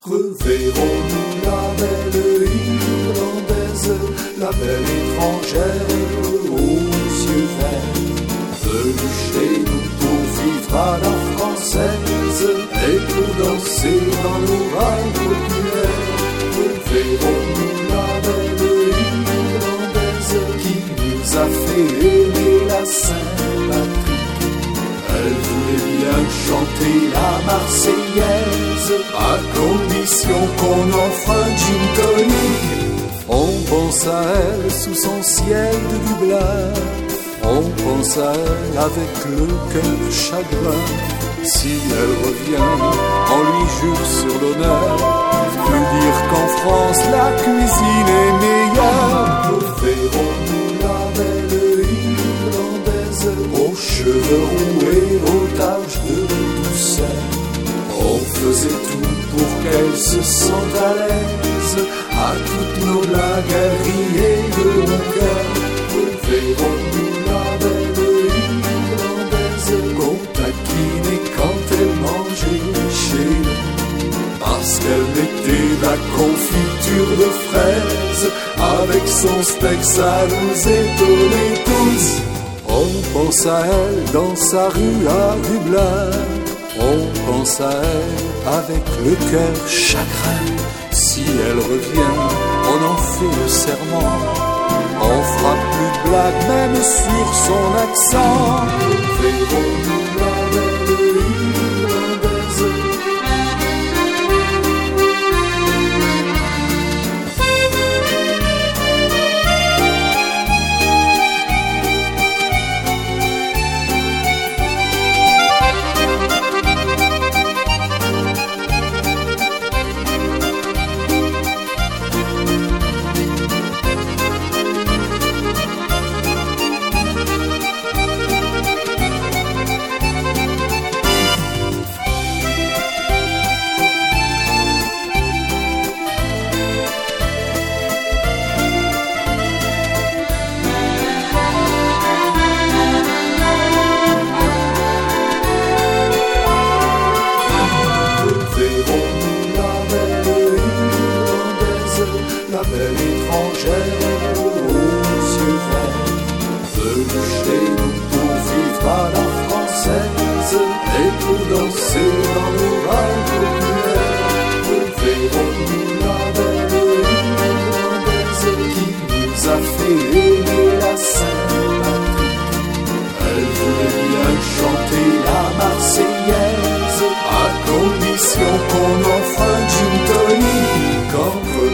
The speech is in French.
Reverrons-nous la belle Irlandaise, la belle étrangère aux yeux verts, venue chez nous pour vivre à la française et pour danser dans nos rails populaires. Reverrons-nous la belle Irlandaise qui nous a fait aimer la Saint-Patrick. Elle voulait bien chanter la Marseillaise, à condition qu'on offre un gin tonic. On pense à elle sous son ciel de Dublin, on pense à elle avec le cœur chagrin. Si elle revient, on lui jure sur l'honneur de dire qu'en France la cuisine est meilleure. Reverrons-nous la belle Irlandaise, aux cheveux roux et aux taches de douceur. On faisait tout pour qu'elle se sente à l'aise, à toutes nos blagues elle riait de mon cœur. Reverrons-nous la belle Irlandaise, qu'on taquinait quand elle mangeait chez nous, parce qu'elle mettait de la confiture de fraises avec son steak, ça nous étonnait tous. On pense à elle dans sa rue à Dublin, on pense à elle avec le cœur chagrin. Si elle revient, on en fait le serment, on fera plus de blagues même sur son accent. Verrons-nous la belle Irlandaise. La belle étrangère aux yeux verts, venue chez nous pour vivre à la française et pour danser dans nos rails populaires. Reverrons-nous la belle Irlandaise qui nous a fait aimer la Saint-Patrick. Elle voulait bien chanter la Marseillaise, à condition qu'on offre un gin tonic. Entre